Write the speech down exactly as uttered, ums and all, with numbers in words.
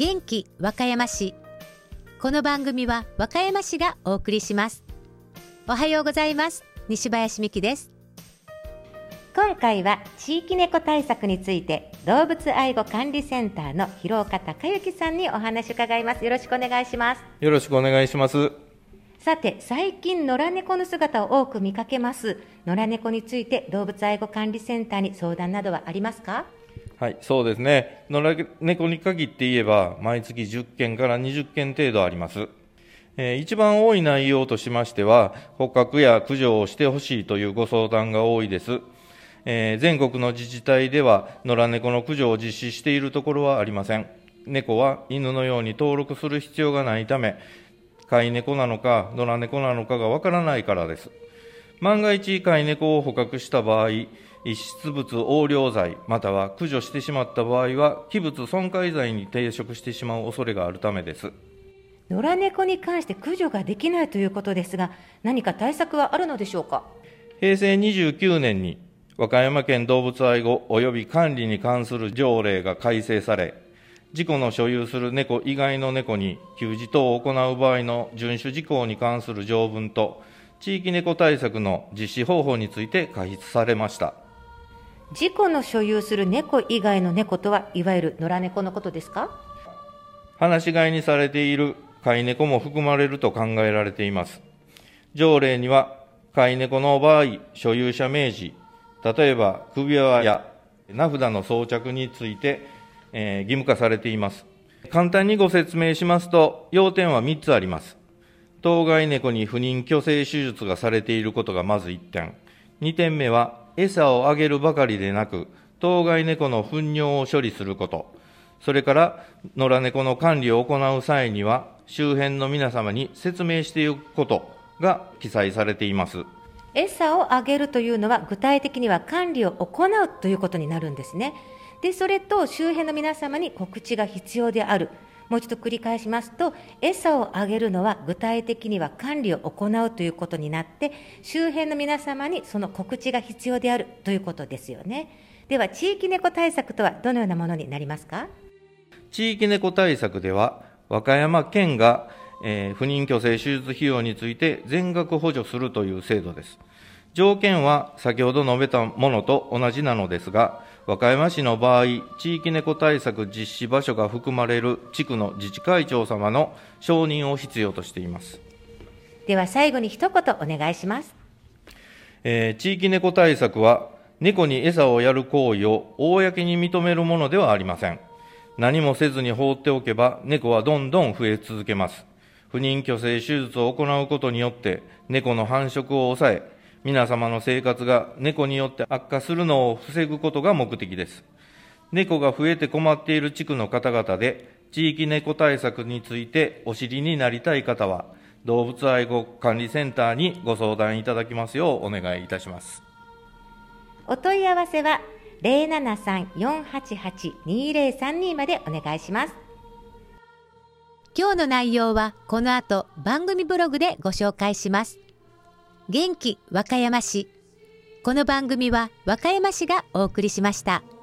元気和歌山市。この番組は和歌山市がお送りします。おはようございます。西林美希です。今回は地域猫対策について動物愛護管理センターの広岡隆之さんにお話伺います。よろしくお願いします。 よろしくお願いします。 さて、最近野良猫の姿を多く見かけます。野良猫について動物愛護管理センターに相談などはありますか？ はい、そうですね。野良猫に限って言えば毎月じゅっけんからにじゅっけん程度あります。えー、一番多い内容としましては、捕獲や駆除をしてほしいというご相談が多いです。えー、全国の自治体では野良猫の駆除を実施しているところはありません。猫は犬のように登録する必要がないため、飼い猫なのか野良猫なのかがわからないからです。万が一飼い猫を捕獲した場合、遺失物横領罪または駆除してしまった場合は器物損壊罪に抵触してしまう恐れがあるためです。 野良猫に関して駆除ができないということですが、何か対策はあるのでしょうか？ へいせいにじゅうきゅうねんに和歌山県動物愛護及び管理に関する条例が改正され、自己の所有する猫以外の猫に給餌等を行う場合の遵守事項に関する条文と、地域猫対策の実施方法について開示されました。 自己の所有する猫以外の猫とは、いわゆる野良猫のことですか？ 放し飼いにされている飼い猫も含まれると考えられています。条例には、飼い猫の場合、所有者明示、例えば首輪や名札の装着について、えー、義務化されています。簡単にご説明しますと、要点はみっつあります。当該猫に不妊去勢手術がされていることがまずいってん。にてんめは、餌をあげるばかりでなく、当該猫の糞尿を処理すること。それから、野良猫の管理を行う際には、周辺の皆様に説明していくことが記載されています。 餌をあげるというのは、具体的には管理を行うということになるんですね。で、それと周辺の皆様に告知が必要である。もう一度繰り返しますと、餌をあげるのは具体的には管理を行うということになって、周辺の皆様にその告知が必要であるということですよね。では、地域猫対策とはどのようなものになりますか？ 地域猫対策では、和歌山県が、えー、不妊去勢手術費用について全額補助するという制度です。条件は先ほど述べたものと同じなのですが、和歌山市の場合、地域猫対策実施場所が含まれる地区の自治会長様の承認を必要としています。 では最後に一言お願いします。 えー、地域猫対策は、猫に餌をやる行為を公に認めるものではありません。何もせずに放っておけば、猫はどんどん増え続けます。不妊去勢手術を行うことによって、猫の繁殖を抑え、皆様の生活が猫によって悪化するのを防ぐことが目的です。猫が増えて困っている地区の方々で、地域猫対策についてお知りになりたい方は、動物愛護管理センターにご相談いただきますようお願いいたします。 お問い合わせは ゼロななさん よんはちはち にゼロさんに までお願いします。今日の内容はこの後番組ブログでご紹介します。元気和歌山市。この番組は和歌山市がお送りしました。